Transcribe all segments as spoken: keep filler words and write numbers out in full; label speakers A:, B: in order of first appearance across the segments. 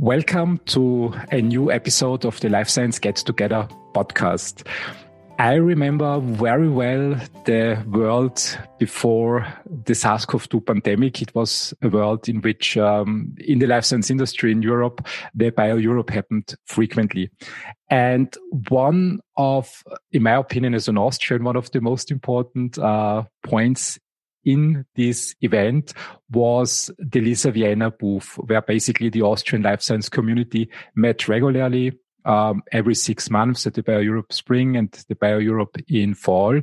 A: Welcome to a new episode of the Life Science Get Together podcast. I remember very well the world before the SARS-C o V two pandemic. It was a world in which, um, in the life science industry in Europe, the Bio-Europe happened frequently. And one of, in my opinion, as an Austrian, one of the most important uh, points in this event was the LISA Vienna booth, where basically the Austrian life science community met regularly um, every six months at the Bio-Europe spring and the Bio-Europe in fall,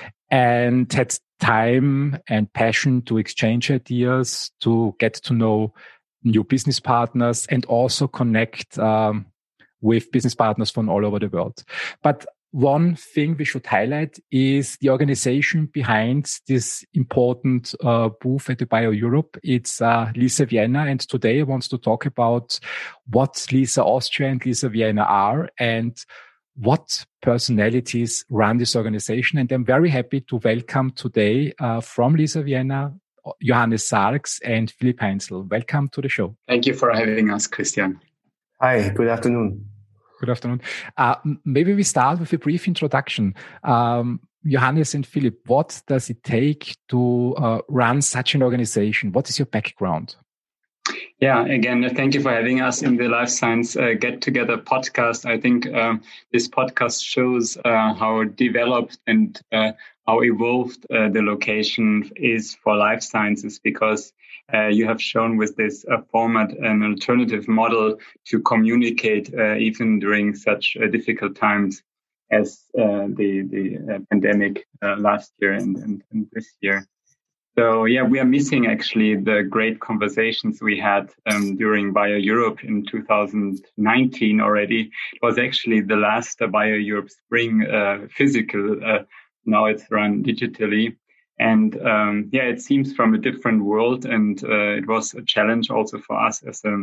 A: and had time and passion to exchange ideas, to get to know new business partners, and also connect um, with business partners from all over the world. But one thing we should highlight is the organization behind this important uh, booth at the Bio-Europe. It's uh, LISA Vienna, and today I want to talk about what LISA Austria and LISA Vienna are and what personalities run this organization. And I'm very happy to welcome today uh, from LISA Vienna, Johannes Sarks and Philipp Heinzl. Welcome to the show.
B: Thank you for having us, Christian.
C: Hi, good afternoon.
A: Good afternoon. Uh, maybe we start with a brief introduction. Um, Johannes and Philipp, what does it take to uh, run such an organization? What is your background?
B: Yeah, again, thank you for having us in the Life Science uh, Get Together podcast. I think um, this podcast shows uh, how developed and uh, how evolved uh, the location is for life sciences, because uh, you have shown with this uh, format an alternative model to communicate uh, even during such uh, difficult times as uh, the, the uh, pandemic uh, last year and, and, and this year. So, yeah, we are missing actually the great conversations we had um, during Bio-Europe in two thousand nineteen already. It was actually the last uh, Bio-Europe spring uh, physical. Uh, now it's run digitally. And, um, yeah, it seems from a different world. And uh, it was a challenge also for us as a,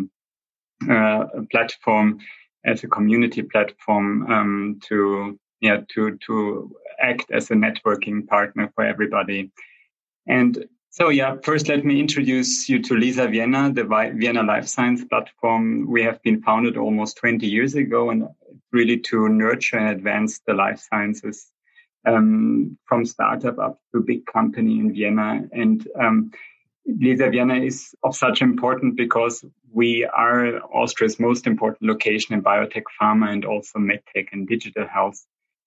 B: uh, a platform, as a community platform um, to, yeah, to, to act as a networking partner for everybody. And so, yeah, first let me introduce you to LISA Vienna, the Vienna Life Science platform. We have been founded almost twenty years ago, and really to nurture and advance the life sciences um, from startup up to big company in Vienna. And um, LISA Vienna is of such importance because we are Austria's most important location in biotech, pharma, and also medtech and digital health.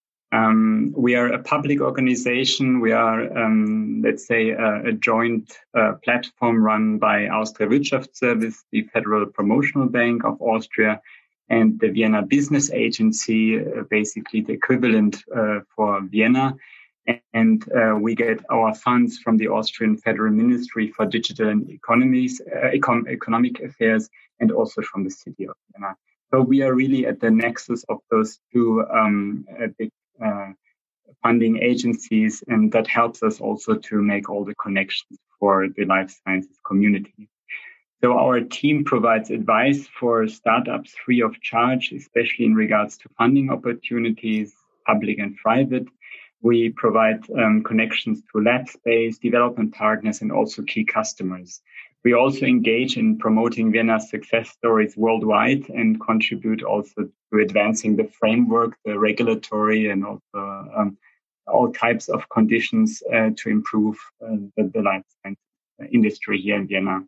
B: Um, we are a public organization. We are, um, let's say, a, a joint uh, platform run by Austria Wirtschaftsservice, the Federal Promotional Bank of Austria, and the Vienna Business Agency, uh, basically the equivalent uh, for Vienna. And uh, we get our funds from the Austrian Federal Ministry for Digital and Economies, uh, econ- Economic Affairs, and also from the city of Vienna. So we are really at the nexus of those two um, uh, big Uh, funding agencies, and that helps us also to make all the connections for the life sciences community. So our team provides advice for startups free of charge, especially in regards to funding opportunities, public and private. We provide um, connections to lab space, development partners, and also key customers. We also engage in promoting Vienna's success stories worldwide and contribute also to advancing the framework, the regulatory, and also um, all types of conditions uh, to improve uh, the, the life science industry here in Vienna.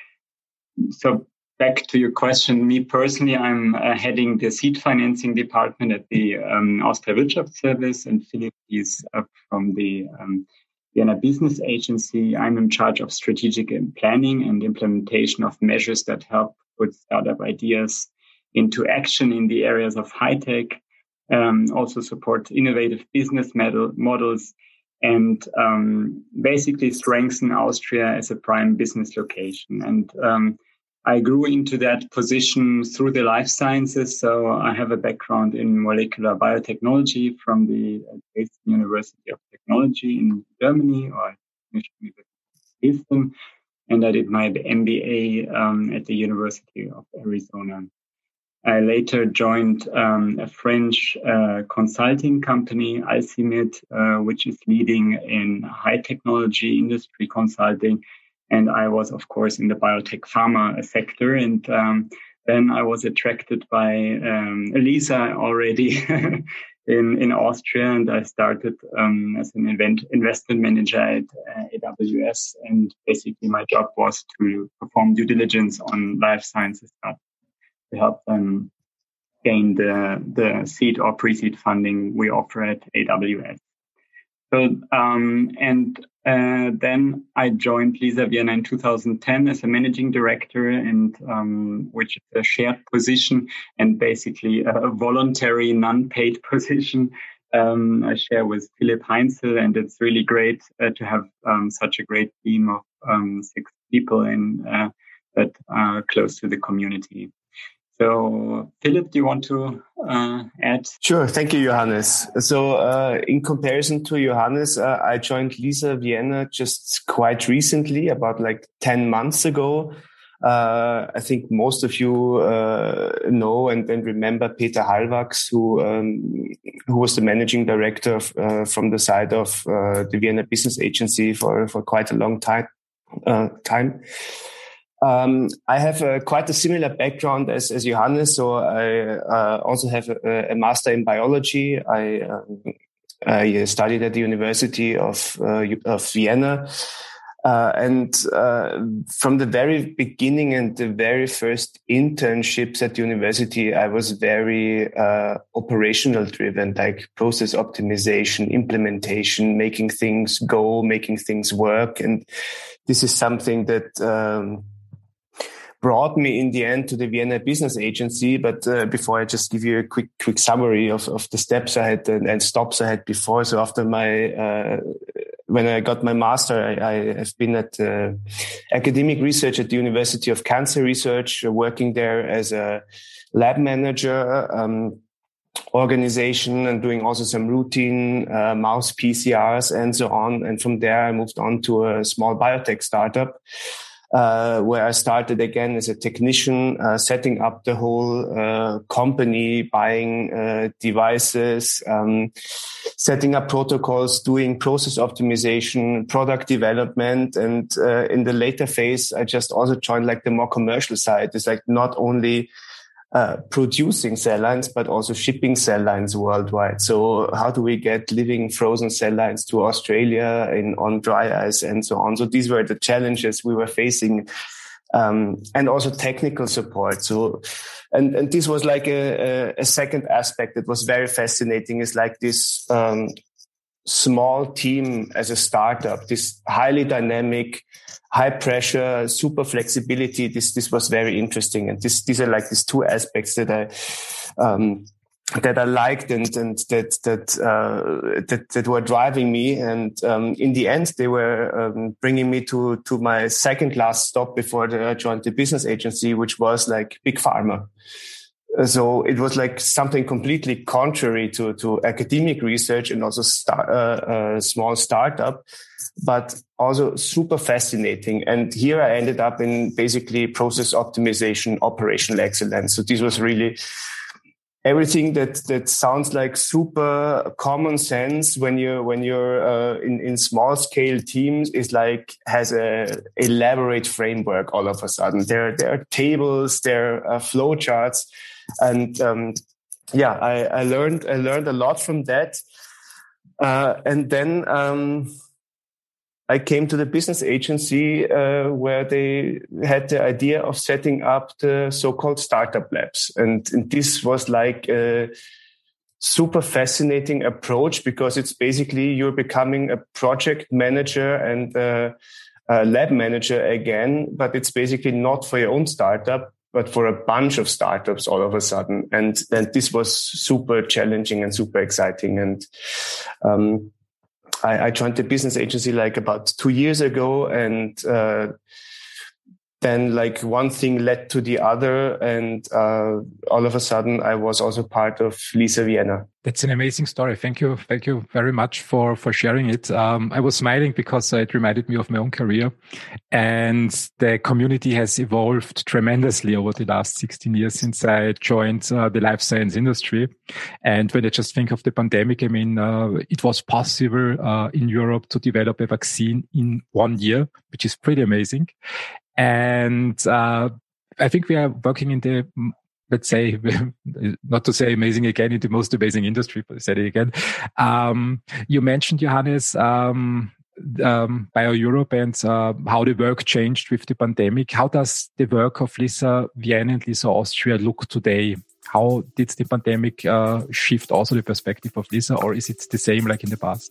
B: So back to your question, me personally, I'm uh, heading the seed financing department at the um, Austria Wirtschaftsservice, and Philipp is uh, from the um, Vienna Business Agency. I'm in charge of strategic planning and implementation of measures that help put startup ideas into action in the areas of high tech, um, also support innovative business model, models, and um, basically strengthen Austria as a prime business location. And um, I grew into that position through the life sciences. So I have a background in molecular biotechnology from the Dresden University of Technology in Germany, or Dresden, and I did my M B A um, at the University of Arizona. I later joined um, a French uh, consulting company, Alcimit, uh, which is leading in high technology industry consulting. And I was, of course, in the biotech pharma sector. And um, then I was attracted by um, Lisa already in, in Austria, and I started um, as an event investment manager at uh, A W S. And basically my job was to perform due diligence on life sciences startups to help them gain the, the seed or pre-seed funding we offer at A W S. So, um, and uh, then I joined Lisa Vienna in two thousand ten as a managing director, and um, which is a shared position and basically a voluntary, non-paid position. Um, I share with Philipp Heinzel, and it's really great uh, to have um, such a great team of um, six people in uh, that are close to the community. So, Philipp, do you want to uh, add?
C: Sure. Thank you, Johannes. So, uh, in comparison to Johannes, uh, I joined Lisa Vienna just quite recently, about like ten months ago. Uh, I think most of you uh, know and, and remember Peter Hallwachs, who um, who was the managing director of, uh, from the side of uh, the Vienna Business Agency for, for quite a long time. Uh, time. Um, I have a, quite a similar background as, as Johannes, so I uh, also have a, a master in biology. I, um, I studied at the University of, uh, of Vienna. Uh, and uh, from the very beginning and the very first internships at the university, I was very uh, operational driven, like process optimization, implementation, making things go, making things work. And this is something that um, brought me in the end to the Vienna Business Agency. But uh, before I just give you a quick quick summary of, of the steps I had and, and stops I had before. So after my uh, when I got my master, I, I have been at uh, academic research at the University of Cancer Research, uh, working there as a lab manager, um, organization, and doing also some routine uh, mouse P C Rs and so on. And from there, I moved on to a small biotech startup, Uh, where I started again as a technician, uh, setting up the whole uh, company, buying uh, devices, um, setting up protocols, doing process optimization, product development. And uh, in the later phase, I just also joined like the more commercial side. It's like not only Uh, producing cell lines, but also shipping cell lines worldwide. So how do we get living frozen cell lines to Australia in on dry ice and so on? So these were the challenges we were facing, um, and also technical support. So, and, and this was like a, a second aspect that was very fascinating, is like this um, small team as a startup, this highly dynamic, high pressure, super flexibility. This, this was very interesting. And this, these are like these two aspects that I, um, that I liked and, and that, that, uh, that, that were driving me. And, um, in the end, they were, um, bringing me to, to my second last stop before I joined the business agency, which was like Big Pharma. So it was like something completely contrary to, to academic research and also start, uh, a small startup, but also super fascinating. And here I ended up in basically process optimization, operational excellence. So this was really everything that, that sounds like super common sense when you're, when you're, uh, in, in small scale teams, is like, has a elaborate framework all of a sudden. There, there are tables, there are flow charts. And, um, yeah, I, I learned, I learned a lot from that. Uh, and then, um, I came to the business agency, uh, where they had the idea of setting up the so-called startup labs. And, and this was like a super fascinating approach, because it's basically you're becoming a project manager and a, a lab manager again, but it's basically not for your own startup, but for a bunch of startups all of a sudden. And then this was super challenging and super exciting. And um, I, I joined the business agency like about two years ago, and uh, then like one thing led to the other, and uh, all of a sudden I was also part of Lisa Vienna.
A: That's an amazing story. Thank you. Thank you very much for, for sharing it. Um, I was smiling because it reminded me of my own career, and the community has evolved tremendously over the last sixteen years since I joined uh, the life science industry. And when I just think of the pandemic, I mean, uh, it was possible uh, in Europe to develop a vaccine in one year, which is pretty amazing. And uh I think we are working in the, let's say, not to say amazing again, in the most amazing industry, but I said it again. Um, you mentioned, Johannes, um, um, BioEurope and uh, how the work changed with the pandemic. How does the work of Lisa Vienna and Lisa Austria look today? How did the pandemic uh, shift also the perspective of Lisa, or is it the same like in the past?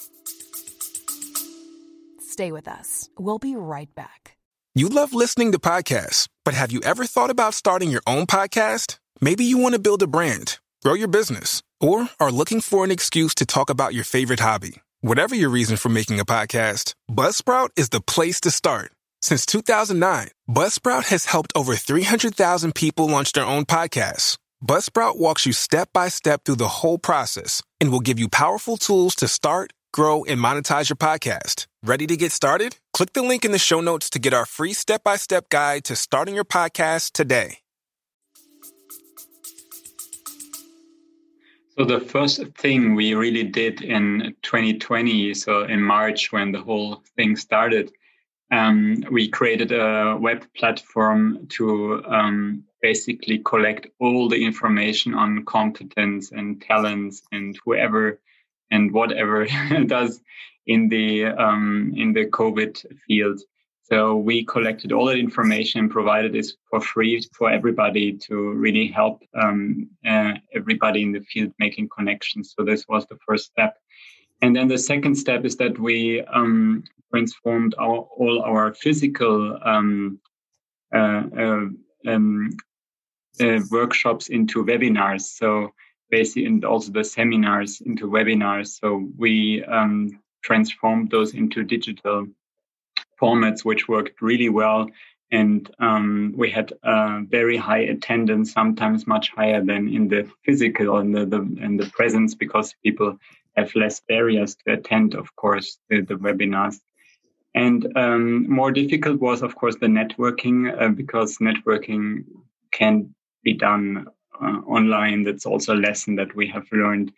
D: Stay with us. We'll be right back.
E: You love listening to podcasts, but have you ever thought about starting your own podcast? Maybe you want to build a brand, grow your business, or are looking for an excuse to talk about your favorite hobby. Whatever your reason for making a podcast, Buzzsprout is the place to start. Since two thousand nine, Buzzsprout has helped over three hundred thousand people launch their own podcasts. Buzzsprout walks you step by step through the whole process and will give you powerful tools to start, grow, and monetize your podcast. Ready to get started? Click the link in the show notes to get our free step-by-step guide to starting your podcast today.
B: So the first thing we really did in twenty twenty, so in March when the whole thing started, um, we created a web platform to um, basically collect all the information on competence and talents and whoever and whatever does in the um, in the COVID field. So we collected all that information and provided this for free for everybody to really help um, uh, everybody in the field making connections. So this was the first step. And then the second step is that we um, transformed our, all our physical um, uh, uh, um, uh, workshops into webinars. So basically, and also the seminars into webinars. So we um, transformed those into digital formats, which worked really well. And um, we had uh, very high attendance, sometimes much higher than in the physical and the, the, and the presence, because people have less barriers to attend, of course, the, the webinars. And um, more difficult was, of course, the networking, uh, because networking can be done uh, online. That's also a lesson that we have learned.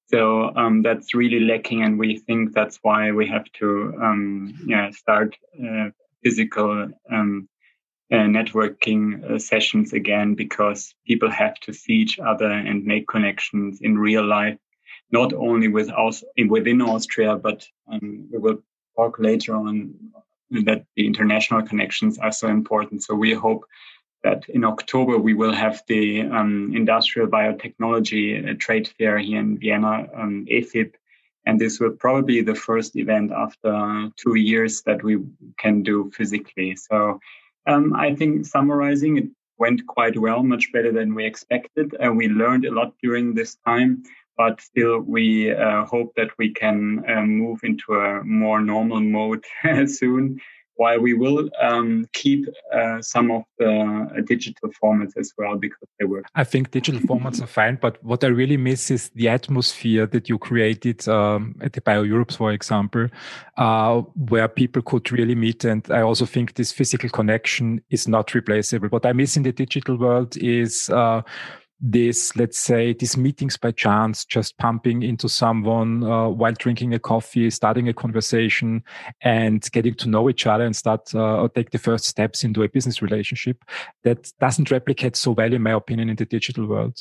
B: So um, that's really lacking, and we think that's why we have to um, yeah, start uh, physical um, uh, networking uh, sessions again, because people have to see each other and make connections in real life, not only with us within Austria, but um, we will talk later on that the international connections are so important. So we hope that in October we will have the um, Industrial Biotechnology uh, Trade Fair here in Vienna, um, E F I P, and this will probably be the first event after two years that we can do physically. So um, I think summarizing, it went quite well, much better than we expected. Uh, we learned a lot during this time, but still we uh, hope that we can uh, move into a more normal mode soon. While we will um, keep uh, some of the uh, digital formats as well, because they work.
A: I think digital formats are fine, but what I really miss is the atmosphere that you created um, at the BioEurope, for example, uh, where people could really meet. And I also think this physical connection is not replaceable. What I miss in the digital world is uh, this, let's say, these meetings by chance, just pumping into someone uh, while drinking a coffee, starting a conversation and getting to know each other and start uh, or take the first steps into a business relationship. That doesn't replicate so well, in my opinion, in the digital world.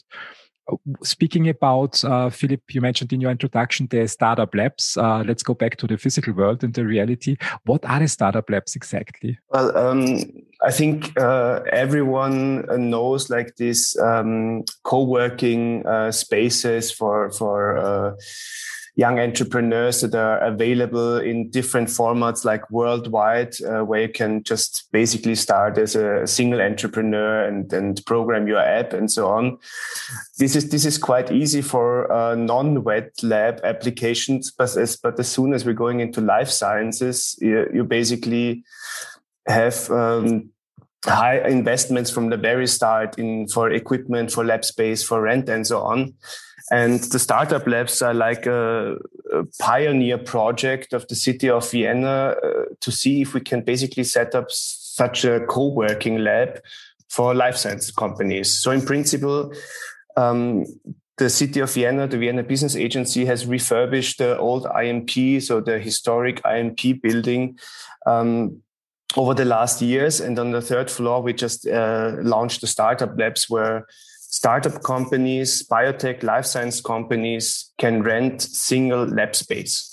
A: Speaking about, uh, Philip, you mentioned in your introduction the startup labs. Uh, let's go back to the physical world and the reality. What are the startup labs exactly?
C: Well, um, I think uh, everyone knows like these um, co-working uh, spaces for for uh, young entrepreneurs that are available in different formats, like worldwide, uh, where you can just basically start as a single entrepreneur and, and program your app and so on. This is this is quite easy for uh, non-wet lab applications, but as but as soon as we're going into life sciences, you, you basically have um, high investments from the very start in for equipment, for lab space, for rent, and so on. And the startup labs are like a, a pioneer project of the city of Vienna uh, to see if we can basically set up such a co-working lab for life science companies. So in principle, um, the city of Vienna, the Vienna Business Agency, has refurbished the old I M P, so the historic I M P building, um, over the last years. And on the third floor, we just uh, launched the startup labs where startup companies, biotech, life science companies can rent single lab space.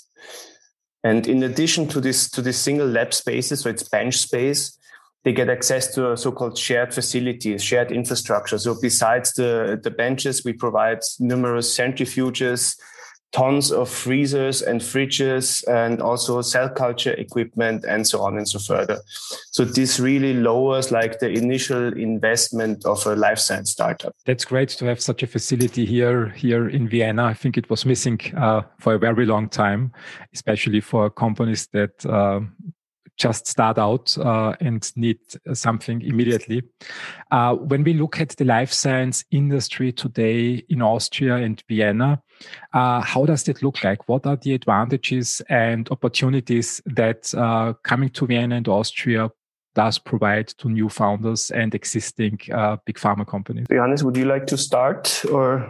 C: And in addition to this, to this single lab spaces, so it's bench space, they get access to a so-called shared facilities, shared infrastructure. So besides the, the benches, we provide numerous centrifuges, tons of freezers and fridges, and also cell culture equipment, and so on and so further. So this really lowers like the initial investment of a life science startup.
A: That's great to have such a facility here, here in Vienna. I think it was missing uh, for a very long time, especially for companies that uh, just start out uh, and need something immediately. Uh, when we look at the life science industry today in Austria and Vienna, uh, how does that look like? What are the advantages and opportunities that uh, coming to Vienna and Austria does provide to new founders and existing uh, big pharma companies?
C: Johannes, would you like to start or...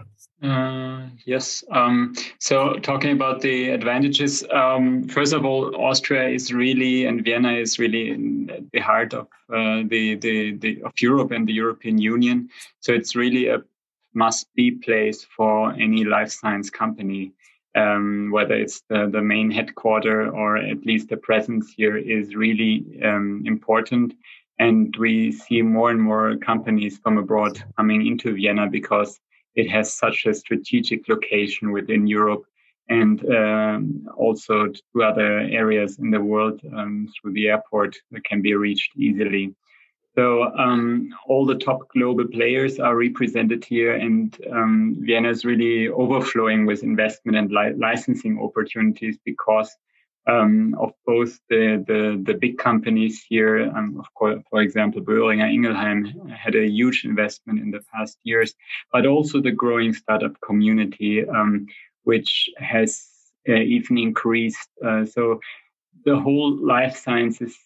B: Uh, yes. Um, so talking about the advantages, um, first of all, Austria is really, and Vienna is really in the heart of uh, the, the, the of Europe and the European Union. So it's really a must-be place for any life science company, um, whether it's the, the main headquarter or at least the presence here is really um, important. And we see more and more companies from abroad coming into Vienna because it has such a strategic location within Europe and um, also to other areas in the world um, through the airport that can be reached easily. So um, all the top global players are represented here, and um, Vienna is really overflowing with investment and li- licensing opportunities because um, of both the, the, the big companies here. Um, of course, for example, Boehringer Ingelheim had a huge investment in the past years, but also the growing startup community, um, which has uh, even increased. Uh, so the whole life sciences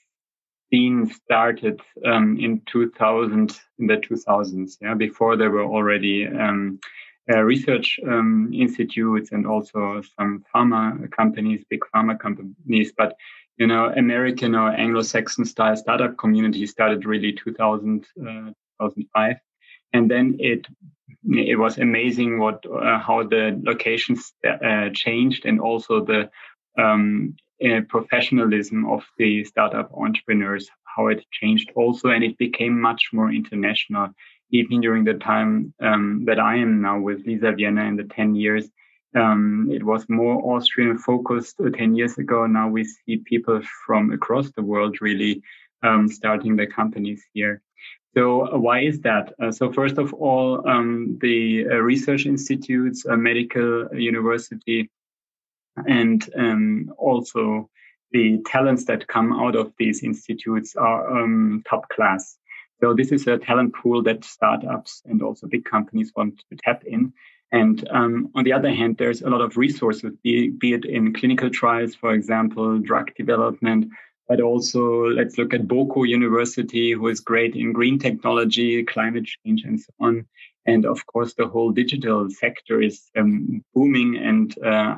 B: scene started um, in two thousand, in the two thousands. Yeah, before there were already um, Uh, research um, institutes and also some pharma companies, big pharma companies. But, you know, American or Anglo-Saxon style startup community started really two thousand, uh, two thousand five. And then it it was amazing what uh, how the locations uh, changed, and also the um, uh, professionalism of the startup entrepreneurs, how it changed also. And it became much more international. Even during the time um, that I am now with LISA Vienna in the ten years, um, it was more Austrian focused uh, ten years ago. Now we see people from across the world really um, starting their companies here. So uh, why is that? Uh, so first of all, um, the uh, research institutes, a medical university, and um, also the talents that come out of these institutes are um, top class. So this is a talent pool that startups and also big companies want to tap in. And um, on the other hand, there's a lot of resources, be, be it in clinical trials, for example, drug development, but also let's look at Boko University, who is great in green technology, climate change, and so on. And of course, the whole digital sector is um, booming, and uh,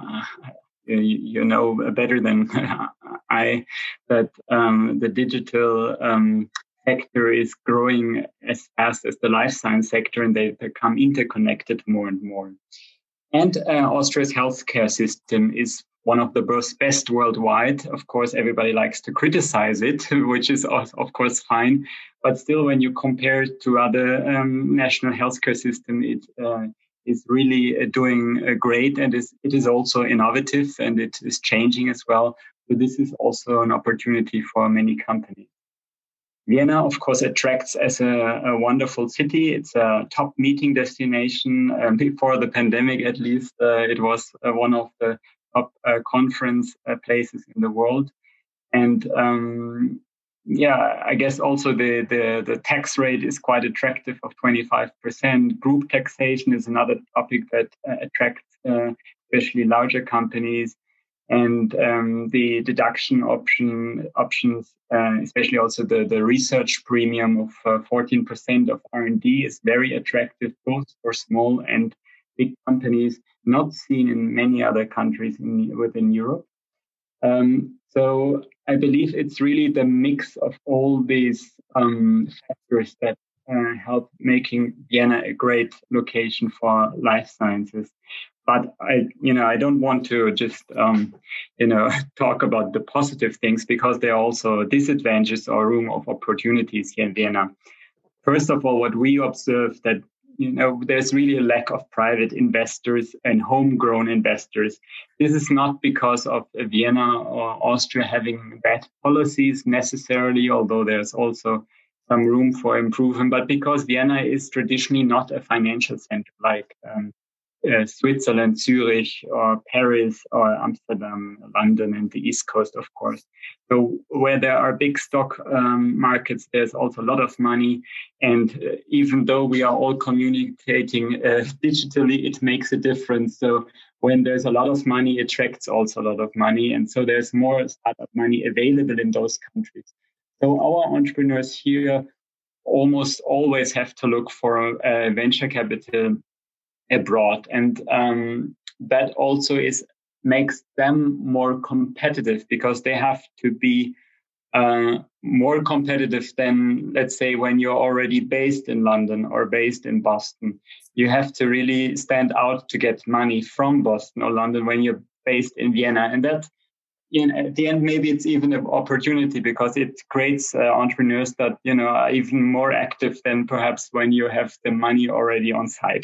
B: you know better than I that um, the digital um, sector is growing as fast as the life science sector, and they become interconnected more and more. And uh, Austria's healthcare system is one of the best worldwide. Of course, everybody likes to criticize it, which is of course fine. But still, when you compare it to other um, national healthcare system, it uh, is really uh, doing uh, great, and is, it is also innovative, and it is changing as well. So this is also an opportunity for many companies. Vienna, of course, attracts as a, a wonderful city. It's a top meeting destination. Um, before the pandemic, at least, uh, it was uh, one of the top uh, conference uh, places in the world. And um, yeah, I guess also the, the, the tax rate is quite attractive of twenty-five percent. Group taxation is another topic that uh, attracts uh, especially larger companies. And um, the deduction option options, uh, especially also the, the research premium of uh, fourteen percent of R and D is very attractive, both for small and big companies, not seen in many other countries in, within Europe. Um, so I believe it's really the mix of all these um, factors that uh, help making Vienna a great location for life sciences. But I, you know, I don't want to just, um, you know, talk about the positive things, because there are also disadvantages or room of opportunities here in Vienna. First of all, what we observe that, you know, there's really a lack of private investors and homegrown investors. This is not because of Vienna or Austria having bad policies necessarily, although there's also some room for improvement, but because Vienna is traditionally not a financial center like um, uh, Switzerland, Zurich, or Paris, or Amsterdam, London, and the East Coast, of course. So where there are big stock um, markets, there's also a lot of money. And uh, even though we are all communicating uh, digitally, it makes a difference. So when there's a lot of money, it attracts also a lot of money. And so there's more startup money available in those countries. So our entrepreneurs here almost always have to look for uh, venture capital abroad. And um, that also is makes them more competitive, because they have to be uh, more competitive than, let's say, when you're already based in London or based in Boston. You have to really stand out to get money from Boston or London when you're based in Vienna. And that, you know, at the end, maybe it's even an opportunity, because it creates uh, entrepreneurs that, you know, are even more active than perhaps when you have the money already on site.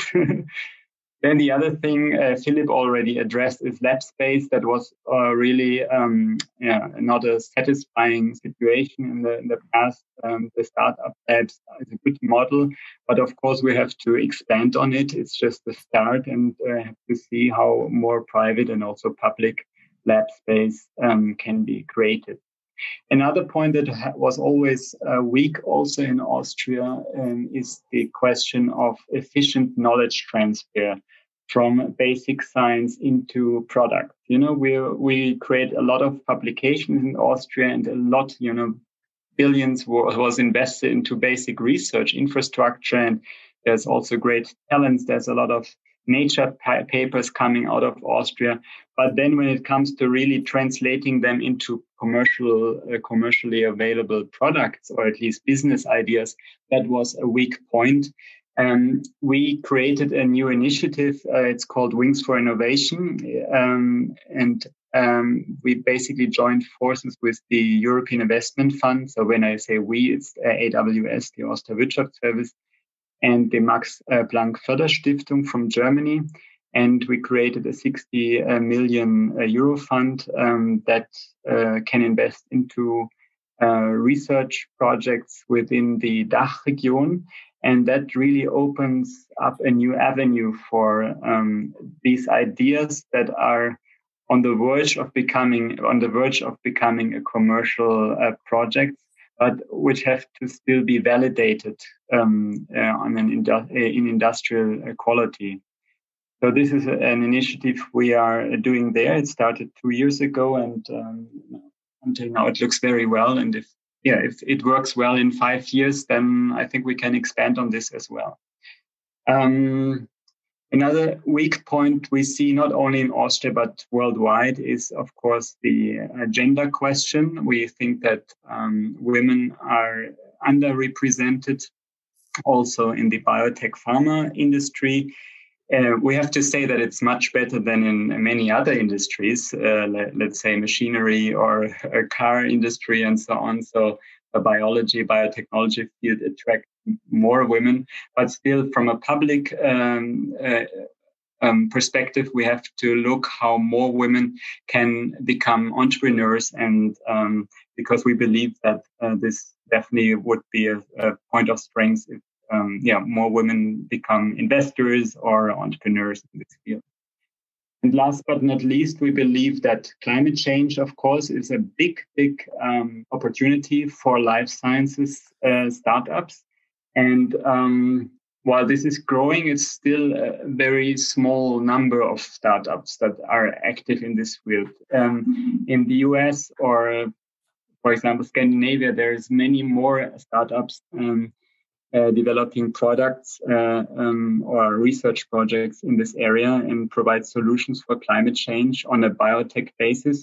B: Then the other thing uh, Philip already addressed is lab space. That was uh, really um, yeah, not a satisfying situation in the, in the past. Um, the startup labs is a good model, but of course we have to expand on it. It's just the start, and uh, have to see how more private and also public lab space um, can be created. Another point that was always uh, weak also in Austria um, is the question of efficient knowledge transfer from basic science into product. You know, we we create a lot of publications in Austria, and a lot, you know, billions was, was invested into basic research infrastructure, and there's also great talents. There's a lot of Nature pa- papers coming out of Austria. But then when it comes to really translating them into commercial, uh, commercially available products, or at least business ideas, that was a weak point. Um, we created a new initiative. Uh, it's called Wings for Innovation. Um, and um, we basically joined forces with the European Investment Fund. So when I say we, it's uh, A W S, the Austria Wirtschaftsservice, and the Max Planck Förderstiftung from Germany. And we created a sixty million euro fund um, that uh, can invest into uh, research projects within the D A C H region. And that really opens up a new avenue for um, these ideas that are on the verge of becoming on the verge of becoming a commercial uh, project, but which have to still be validated um, uh, on an indu- in industrial quality. So this is an initiative we are doing there. It started two years ago, and um, until now it looks very well. And if yeah, if it works well in five years, then I think we can expand on this as well. Um, Another weak point we see not only in Austria but worldwide is, of course, the uh, gender question. We think that um, women are underrepresented also in the biotech pharma industry. Uh, we have to say that it's much better than in many other industries, uh, let, let's say machinery or a car industry and so on. So the biology, biotechnology field attracts more women, but still from a public um, uh, um, perspective, we have to look how more women can become entrepreneurs, and um, because we believe that uh, this definitely would be a, a point of strength if um, yeah, more women become investors or entrepreneurs in this field. And last but not least, we believe that climate change, of course, is a big, big um, opportunity for life sciences uh, startups. And um, while this is growing, it's still a very small number of startups that are active in this field. Um, in the U S or, for example, Scandinavia, there's many more startups um, uh, developing products uh, um, or research projects in this area and provide solutions for climate change on a biotech basis.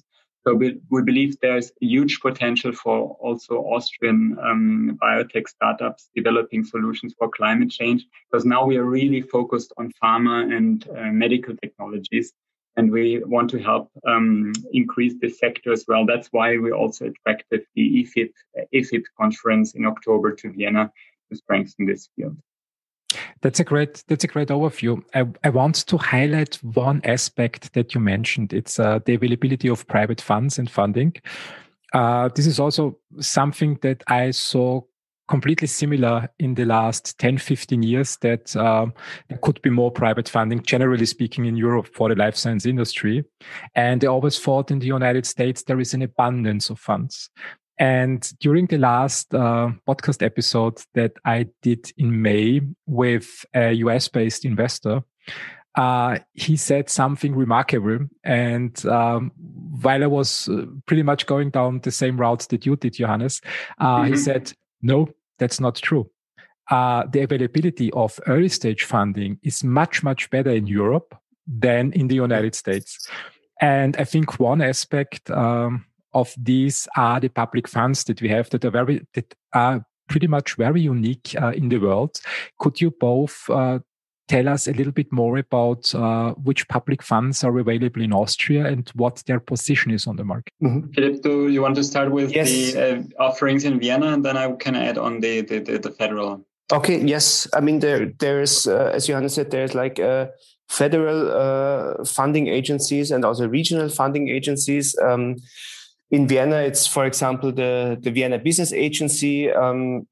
B: So we, we believe there's huge potential for also Austrian um, biotech startups developing solutions for climate change, because now we are really focused on pharma and uh, medical technologies, and we want to help um, increase this sector as well. That's why we also attracted the E F I P, E F I P conference in October to Vienna to strengthen this field.
A: That's a great. That's a great overview. I, I want to highlight one aspect that you mentioned. It's uh, the availability of private funds and funding. Uh, this is also something that I saw completely similar in the last ten, fifteen years, that um, there could be more private funding, generally speaking, in Europe for the life science industry. And I always thought in the United States, there is an abundance of funds. And during the last uh, podcast episode that I did in May with a U S-based investor, uh, he said something remarkable. And um, while I was pretty much going down the same route that you did, Johannes, uh, mm-hmm. he said, no, that's not true. Uh, the availability of early stage funding is much, much better in Europe than in the United States. And I think one aspect um, of these are the public funds that we have that are very, that are pretty much very unique uh, in the world. Could you both uh, tell us a little bit more about uh, which public funds are available in Austria and what their position is on the market?
B: Mm-hmm. Philip, do you want to start with
C: yes.
B: the uh, offerings in Vienna, and then I can add on the the, the, the federal?
C: Okay, yes. I mean, there there's, uh, as Johannes said, there's like uh, federal uh, funding agencies and also regional funding agencies. Um, In Vienna, it's, for example, the, the Vienna Business Agency, um,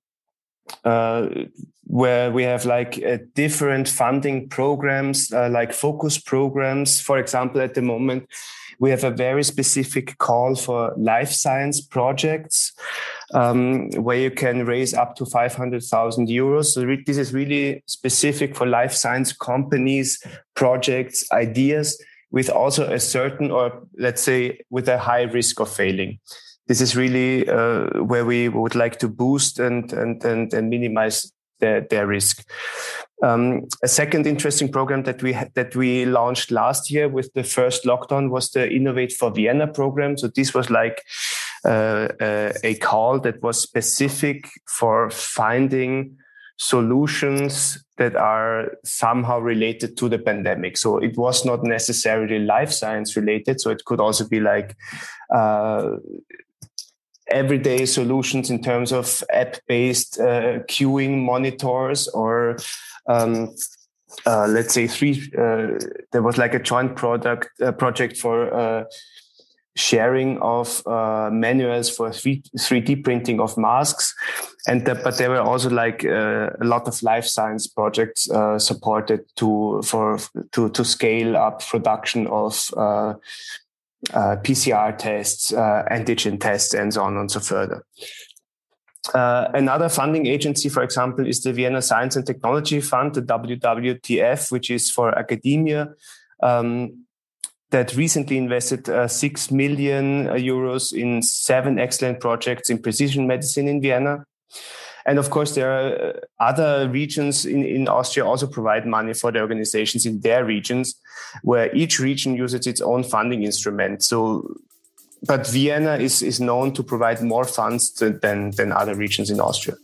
C: uh, where we have like uh, different funding programs, uh, like focus programs. For example, at the moment, we have a very specific call for life science projects, um, where you can raise up to five hundred thousand euros. So re- this is really specific for life science companies, projects, ideas, with also a certain, or let's say, with a high risk of failing. This is really uh, where we would like to boost and and and, and minimize their, their risk. Um, a second interesting program that we ha- that we launched last year with the first lockdown was the Innovate for Vienna program. So this was like uh, a, a call that was specific for finding solutions that are somehow related to the pandemic. So it was not necessarily life science related. So it could also be like uh, everyday solutions in terms of app-based uh, queuing monitors, or um, uh, let's say three. Uh, there was like a joint product uh, project for uh, sharing of uh, manuals for three D printing of masks. And the, but there were also like uh, a lot of life science projects uh, supported to for to to scale up production of uh, uh, P C R tests, uh, antigen tests, and so on and so further. Uh, another funding agency, for example, is the Vienna Science and Technology Fund, the W W T F, which is for academia. Um, that recently invested uh, six million euros in seven excellent projects in precision medicine in Vienna. And of course, there are other regions in, in Austria also provide money for the organizations in their regions, where each region uses its own funding instrument. So, but Vienna is, is known to provide more funds to, than, than other regions in Austria.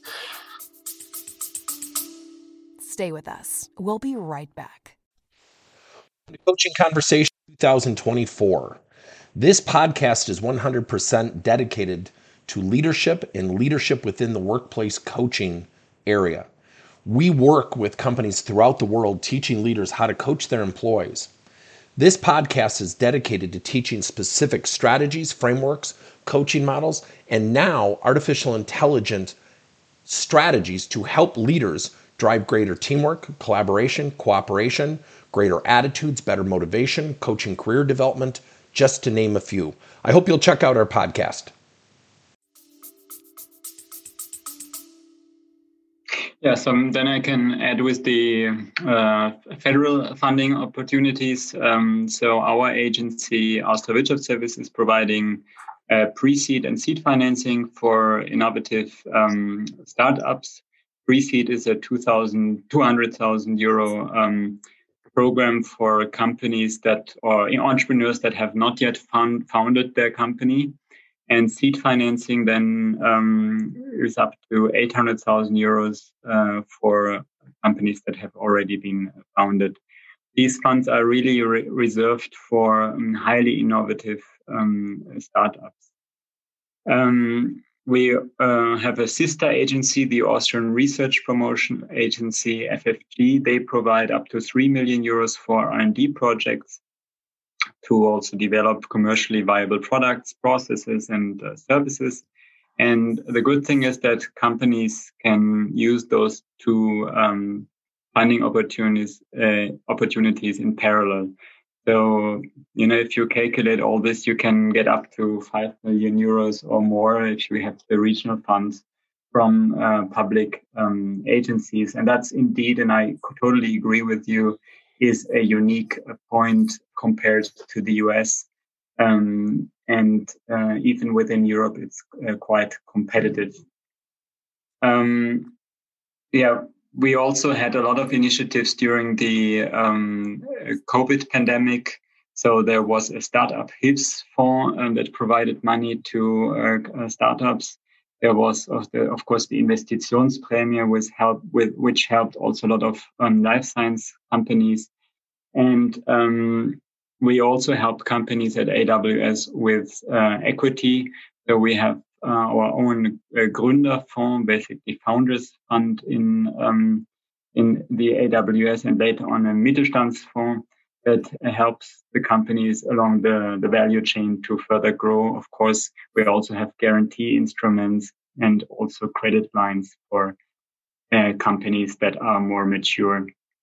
D: Stay with us. We'll be right back.
F: Coaching Conversation twenty twenty-four. This podcast is one hundred percent dedicated to leadership and leadership within the workplace coaching area. We work with companies throughout the world teaching leaders how to coach their employees. This podcast is dedicated to teaching specific strategies, frameworks, coaching models, and now artificial intelligence strategies to help leaders drive greater teamwork, collaboration, cooperation, greater attitudes, better motivation, coaching career development, just to name a few. I hope you'll check out our podcast.
B: Yeah, so then I can add with the uh, federal funding opportunities. Um, so our agency, Austria Wirtschaftsservice, is providing uh, pre-seed and seed financing for innovative um, startups. Pre-seed is a two hundred thousand euro um, program for companies that, or entrepreneurs that have not yet found, founded their company. And seed financing then um, is up to eight hundred thousand euros uh, for companies that have already been founded. These funds are really re- reserved for um, highly innovative um, startups. Um, we uh, have a sister agency, the Austrian Research Promotion Agency, F F G. They provide up to three million euros for R and D projects to also develop commercially viable products, processes, and uh, services. And the good thing is that companies can use those two um, funding opportunities uh, opportunities in parallel. So, you know, if you calculate all this, you can get up to five million euros or more if you have the regional funds from uh, public um, agencies. And that's indeed, and I totally agree with you, is a unique point compared to the U S. Um, and uh, even within Europe, it's uh, quite competitive. Um, yeah, we also had a lot of initiatives during the um, COVID pandemic. So there was a startup Hilfs fund um, that provided money to uh, startups. There was, of, the, of course, the Investitionsprämie, with help with which helped also a lot of um, life science companies. And um, we also help companies at A W S with uh, equity. So we have uh, our own uh, Gründerfonds, basically founders fund in um, in the A W S, and later on a Mittelstandsfonds that helps the companies along the, the value chain to further grow. Of course, we also have guarantee instruments and also credit lines for uh, companies that are more mature.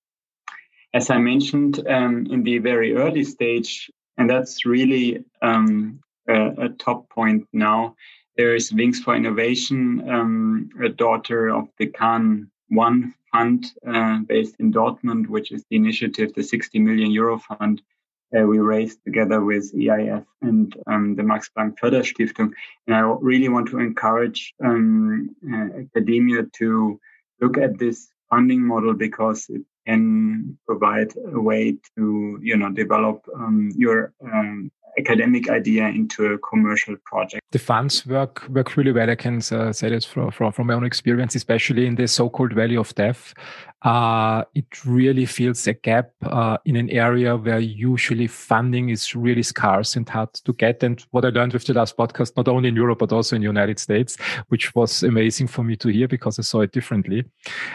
B: As I mentioned um, in the very early stage, and that's really um, a, a top point now, there is Wings for Innovation, um, a daughter of the Can One Fund uh, based in Dortmund, which is the initiative, the sixty million euro fund uh, we raised together with E I F and um, the Max Planck Förderstiftung. And I really want to encourage um, uh, academia to look at this funding model, because it can provide a way to, you know, develop um, your um, academic idea into a commercial project.
A: The funds work work really well. I can uh, say that from, from, from my own experience, especially in the so-called Valley of Death. Uh, it really fills a gap uh, in an area where usually funding is really scarce and hard to get. And what I learned with the last podcast, not only in Europe, but also in the United States, which was amazing for me to hear because I saw it differently.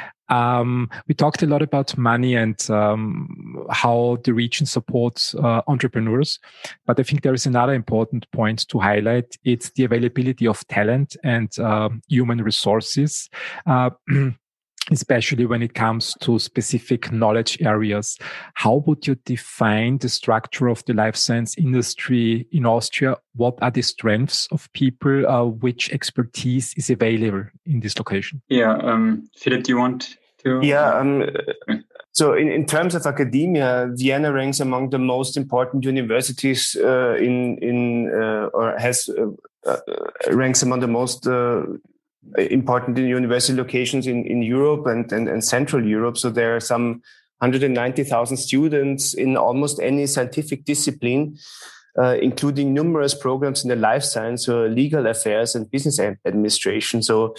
A: Um, we talked a lot about money and um, how the region supports uh, entrepreneurs. But I think there is another important point to highlight. It's the availability of talent and uh, human resources, uh, especially when it comes to specific knowledge areas. How would you define the structure of the life science industry in Austria? What are the strengths of people? Uh, which expertise is available in this location?
B: Yeah, um, Philip, do you want to?
C: Yeah, um, so in, in terms of academia, Vienna ranks among the most important universities uh, in in uh, or has uh, uh, ranks among the most uh, important university locations in, in Europe and, and, and Central Europe. So there are some one hundred ninety thousand students in almost any scientific discipline, uh, including numerous programs in the life science, or legal affairs and business administration. So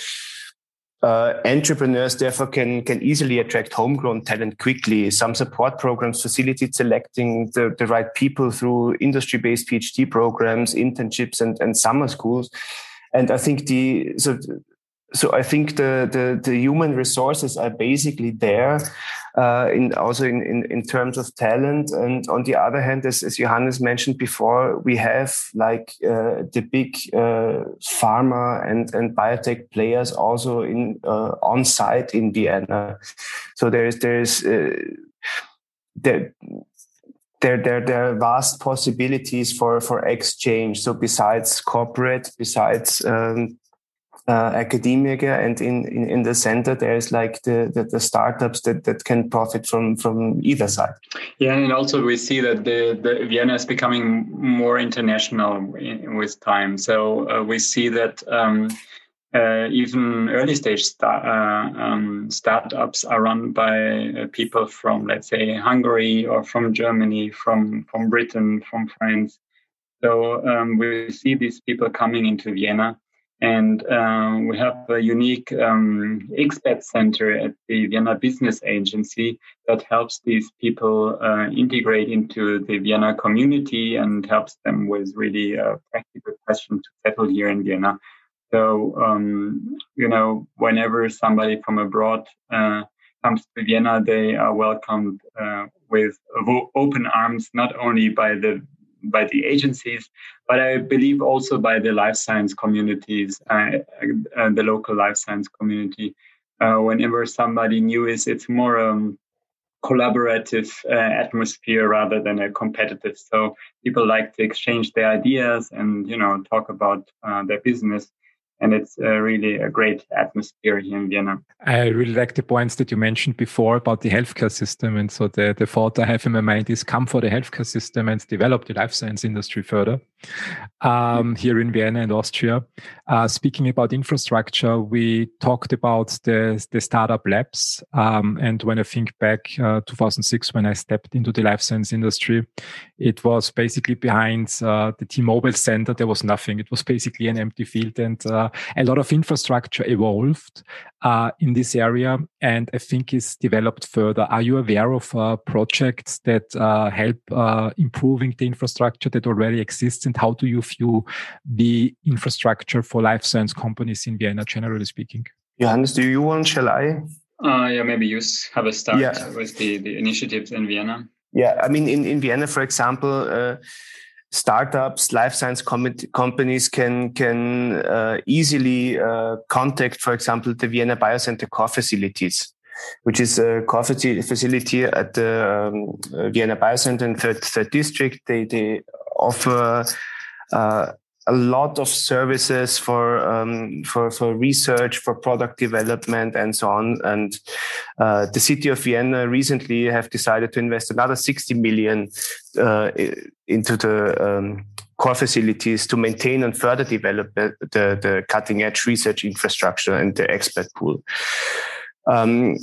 C: uh, entrepreneurs therefore can, can easily attract homegrown talent quickly. Some support programs facilitate selecting the, the right people through industry-based PhD programs, internships, and, and summer schools. And I think the so so I think the the, the human resources are basically there, uh, in also in, in in terms of talent. And on the other hand, as, as Johannes mentioned before, we have like uh, the big uh, pharma and and biotech players also in uh, on site in Vienna. So there is there is uh, there. There, there, there are vast possibilities for, for exchange. So besides corporate, besides um, uh, academia, and in, in, in the center, there's like the, the, the startups that, that can profit from, from either side.
B: Yeah, and also we see that the, the Vienna is becoming more international in, with time. So uh, we see that um, uh, even early stage start, uh, um, startups are run by uh, people from, let's say, Hungary or from Germany, from, from Britain, from France. So um, we see these people coming into Vienna, and um, we have a unique um, expat center at the Vienna Business Agency that helps these people uh, integrate into the Vienna community and helps them with really uh, practical questions to settle here in Vienna. So, um, you know, whenever somebody from abroad uh, comes to Vienna, they are welcomed uh, with open arms, not only by the by the agencies, but I believe also by the life science communities, uh, uh, the local life science community. Uh, whenever somebody new is, it's more um, collaborative uh, atmosphere rather than a competitive. So people like to exchange their ideas and, you know, talk about uh, their business. And it's uh, really a great atmosphere here in Vienna.
A: I really like the points that you mentioned before about the healthcare system. And so the, the thought I have in my mind is come for the healthcare system and develop the life science industry further um, here in Vienna and Austria. Uh, speaking about infrastructure, we talked about the, the startup labs. Um, and when I think back, uh, two thousand six, when I stepped into the life science industry, it was basically behind uh, the T-Mobile Center. There was nothing. It was basically an empty field. And uh, a lot of infrastructure evolved uh, in this area, and I think is developed further. Are you aware of uh, projects that uh, help uh, improving the infrastructure that already exists, and how do you view the infrastructure for life science companies in Vienna, generally speaking?
C: Johannes, do you want? Shall I?
B: Uh, yeah, maybe you have a start
C: yeah.
B: with the, the initiatives in Vienna.
C: Yeah, I mean, in, in Vienna, for example, uh, startups, life science com- companies can can uh, easily uh, contact, for example, the Vienna Biocenter core facilities, which is a core facility at the um, Vienna Biocenter in third, third district. They they offer uh, a lot of services for um, for for research, for product development, and so on. And uh, the city of Vienna recently have decided to invest another sixty million uh, into the um, core facilities to maintain and further develop the, the, the cutting edge research infrastructure and the expert pool. Um,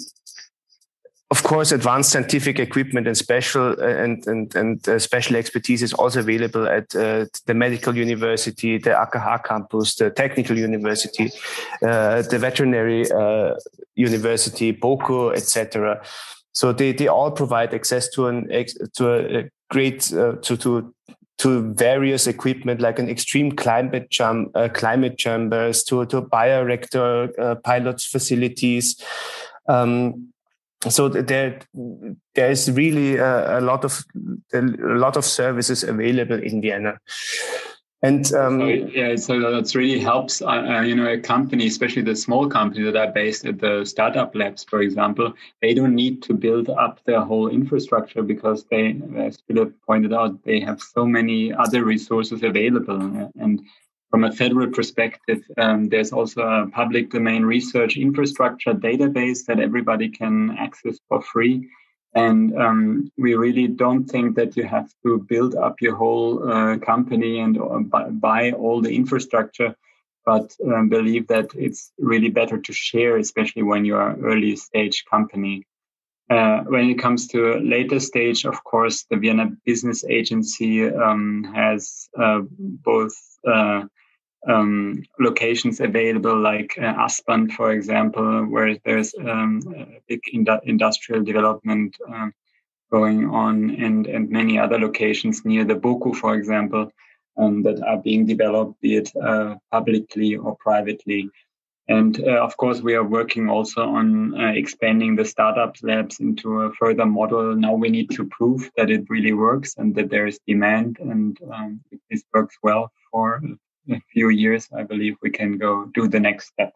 C: Of course, advanced scientific equipment and special and and and uh, special expertise is also available at uh, the medical university, the A K H campus, the technical university, uh, the veterinary uh, university, BOKU, et cetera. So they they all provide access to an to a great uh, to to to various equipment like an extreme climate jam, uh, climate chambers, to to bioreactor uh, pilot facilities. Um, So there, there is really a, a lot of a lot of services available in Vienna, and um,
B: so, yeah, so that really helps. Uh, you know, a company, especially the small companies that are based at the startup labs, for example, they don't need to build up their whole infrastructure because they, as Philip pointed out, they have so many other resources available. And from a federal perspective, um, there's also a public domain research infrastructure database that everybody can access for free. And um, we really don't think that you have to build up your whole uh, company and uh, buy all the infrastructure, but um, believe that it's really better to share, especially when you're an early stage company. Uh, when it comes to a later stage, of course, the Vienna Business Agency um, has uh, both uh, um, locations available, like uh, Aspern, for example, where there's um, a big indu- industrial development um, going on, and, and many other locations near the BOKU, for example, um, that are being developed, be it uh, publicly or privately. And uh, of course, we are working also on uh, expanding the startup labs into a further model. Now we need to prove that it really works and that there is demand, and um, if this works well for a few years, I believe we can go do the next step.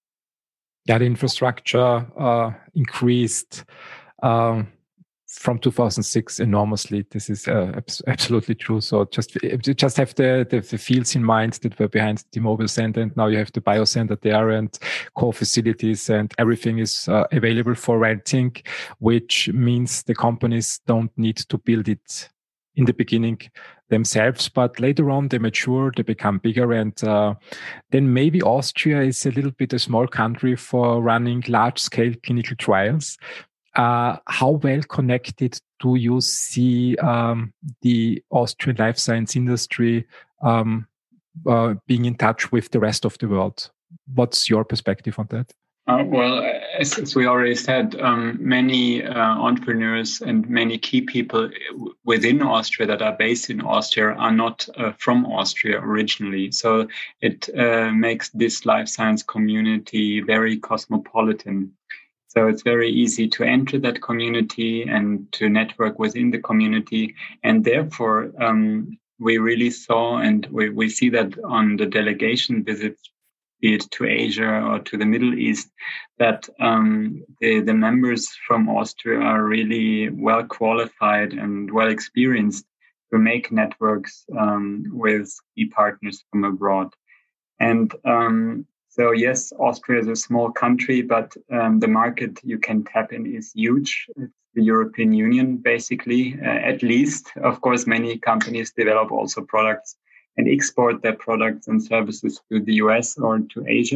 A: Yeah, the infrastructure uh, increased um, from two thousand six enormously. This is uh, absolutely true. So just just have the, the, the fields in mind that were behind the T-Mobile Center, and now you have the Biocenter there and core facilities, and everything is uh, available for renting, which means the companies don't need to build it in the beginning themselves, but later on they mature, they become bigger, and uh, then maybe Austria is a little bit a small country for running large-scale clinical trials. Uh, how well connected do you see um, the Austrian life science industry um, uh, being in touch with the rest of the world? What's your perspective on that?
B: Uh, well, as, as we already said, um, many uh, entrepreneurs and many key people within Austria that are based in Austria are not uh, from Austria originally. So it uh, makes this life science community very cosmopolitan. So it's very easy to enter that community and to network within the community. And therefore, um, we really saw, and we, we see that on the delegation visits, be it to Asia or to the Middle East, that um, the, the members from Austria are really well qualified and well experienced to make networks um, with key partners from abroad. And um, so, yes, Austria is a small country, but um, the market you can tap in is huge. It's the European Union, basically, uh, at least. Of course, many companies develop also products and export their products and services to the U S or to Asia.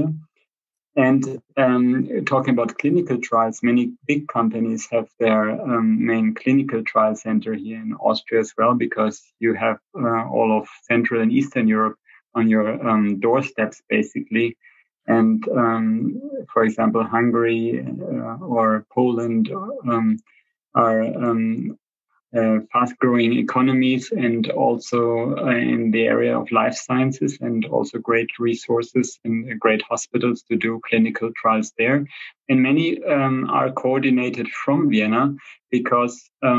B: And um, talking about clinical trials, many big companies have their um, main clinical trial center here in Austria as well, because you have uh, all of Central and Eastern Europe on your um, doorsteps, basically. And um, for example, Hungary uh, or Poland um, are um, Uh, fast-growing economies, and also uh, in the area of life sciences, and also great resources and great hospitals to do clinical trials there. And many um, are coordinated from Vienna, because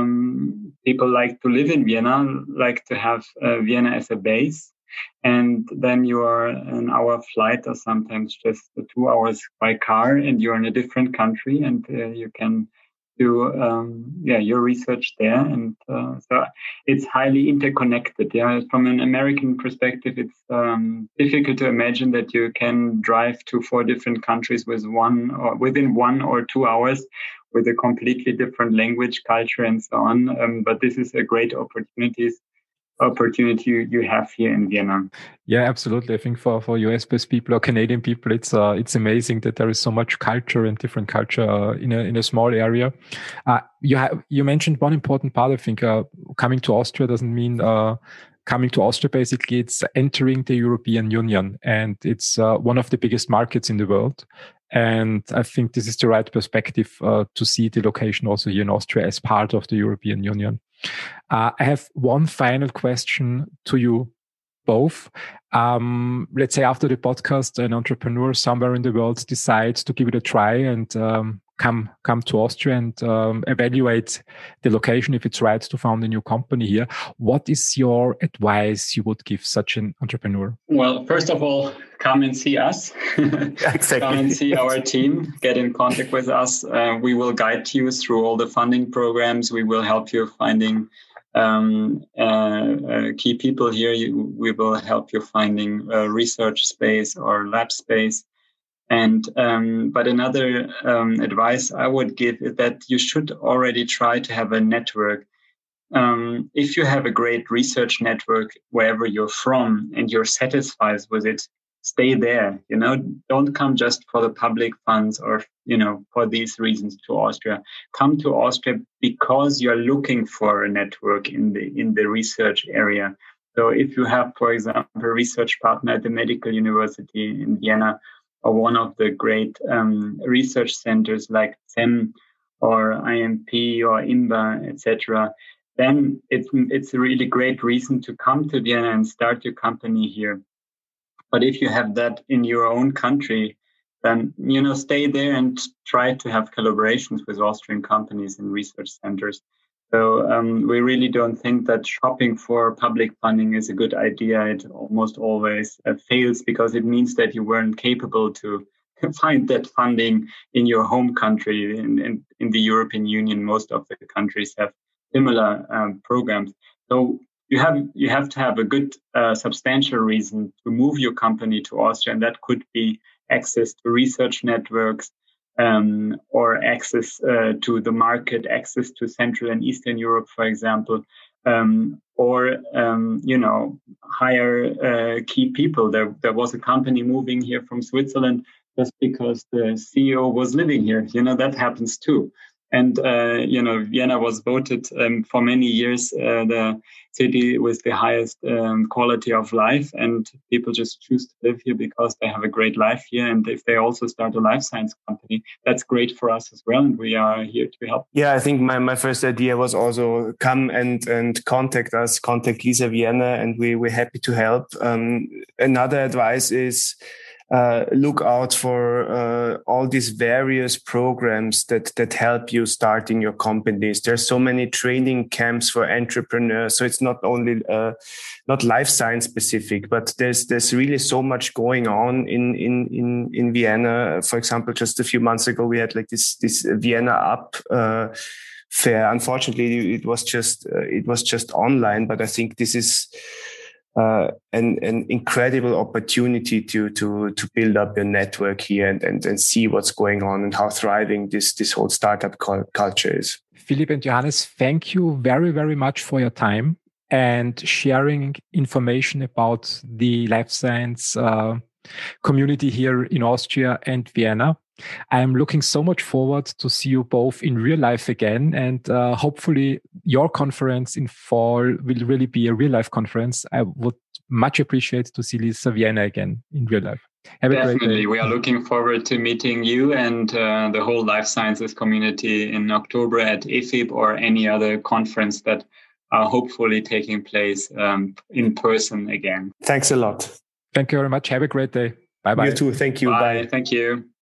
B: um, people like to live in Vienna, like to have uh, Vienna as a base. And then you are an hour flight, or sometimes just two hours by car, and you're in a different country, and uh, you can do um, yeah your research there. And uh, so it's highly interconnected. Yeah, from an American perspective, it's um, difficult to imagine that you can drive to four different countries with one or within one or two hours with a completely different language, culture, and so on. Um, but this is a great opportunity opportunity you, you have here in Vienna.
A: Yeah, absolutely. I think for, for U S-based people or Canadian people, it's uh, it's amazing that there is so much culture and different culture uh, in a in a small area. Uh, you have you mentioned one important part. I think uh, coming to Austria doesn't mean uh, coming to Austria. Basically, it's entering the European Union, and it's uh, one of the biggest markets in the world. And I think this is the right perspective uh, to see the location also here in Austria as part of the European Union. Uh, I have one final question to you both. Um, let's say after the podcast, an entrepreneur somewhere in the world decides to give it a try and um, come come to Austria and um, evaluate the location if it's right to found a new company here. What is your advice you would give such an entrepreneur?
B: Well, first of all, come and see us.
C: Exactly.
B: Come and see our team. Get in contact with us. Uh, we will guide you through all the funding programs. We will help you finding um, uh, uh, key people here. You, we will help you finding a research space or lab space. And um, but another um, advice I would give is that you should already try to have a network. Um, if you have a great research network wherever you're from and you're satisfied with it, stay there. You know, don't come just for the public funds or, you know, for these reasons to Austria. Come to Austria because you're looking for a network in the in the research area. So if you have, for example, a research partner at the Medical University in Vienna, or one of the great um, research centers like C E M or I M P or I M B A, et cetera, then it's it's a really great reason to come to Vienna and start your company here. But if you have that in your own country, then, you know, stay there and try to have collaborations with Austrian companies and research centers. So um, we really don't think that shopping for public funding is a good idea. It almost always uh, fails because it means that you weren't capable to find that funding in your home country. In, in, in the European Union, most of the countries have similar um, programs. So you have you have to have a good, uh, substantial reason to move your company to Austria, and that could be access to research networks, Um, or access uh, to the market, access to Central and Eastern Europe, for example, Um, or, um, you know, hire uh, key people. There, there was a company moving here from Switzerland just because the C E O was living here. You know, that happens too. And, uh, you know, Vienna was voted um, for many years uh, the city with the highest um, quality of life. And people just choose to live here because they have a great life here. And if they also start a life science company, that's great for us as well. And we are here to help.
C: Yeah, I think my, my first idea was also come and, and contact us, contact Lisa Vienna, and we, we're happy to help. Um, another advice is, Uh, look out for uh, all these various programs that that help you starting your companies. There's so many training camps for entrepreneurs, so it's not only uh, not life science specific, but there's there's really so much going on in in in in Vienna. For example, just a few months ago, we had like this this Vienna Up uh, fair. Unfortunately, it was just uh, it was just online, but I think this is Uh, an, an incredible opportunity to to to build up your network here and, and, and see what's going on and how thriving this this whole startup culture is.
A: Philipp and Johannes, thank you very, very much for your time and sharing information about the life science uh, community here in Austria and Vienna. I'm looking so much forward to see you both in real life again. And uh, hopefully your conference in fall will really be a real life conference. I would much appreciate to see Lisa Vienna again in real life. Have
B: Definitely.
A: a great day.
B: We are looking forward to meeting you and uh, the whole life sciences community in October at E F I B or any other conference that are hopefully taking place um, in person again.
C: Thanks a lot.
A: Thank you very much. Have a great day. Bye-bye.
C: You too. Thank you.
B: Bye.
C: Bye.
B: Thank you.